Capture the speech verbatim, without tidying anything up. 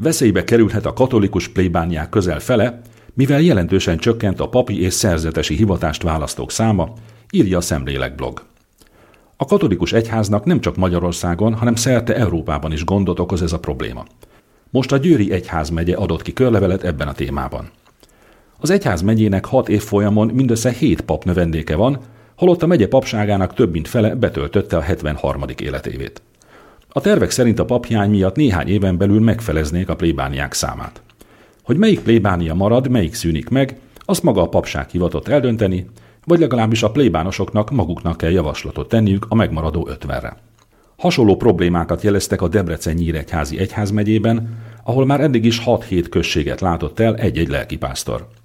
Veszélybe kerülhet a katolikus plébániák közel fele, mivel jelentősen csökkent a papi és szerzetesi hivatást választók száma, írja a Szemlélek blog. A katolikus egyháznak nem csak Magyarországon, hanem szerte Európában is gondot okoz ez a probléma. Most a Győri egyházmegye adott ki körlevelet ebben a témában. Az egyházmegyének hat évfolyamon mindössze hét pap növendéke van, holott a megye papságának több mint fele betöltötte a hetvenharmadik életévét. A tervek szerint a paphiány miatt néhány éven belül megfeleznék a plébániák számát. Hogy melyik plébánia marad, melyik szűnik meg, azt maga a papság hivatott eldönteni, vagy legalábbis a plébánosoknak maguknak kell javaslatot tenniük a megmaradó ötvenre. Hasonló problémákat jeleztek a Debrecen-Nyíregyházi egyházmegyében, ahol már eddig is hat-hét községet látott el egy-egy lelkipásztor.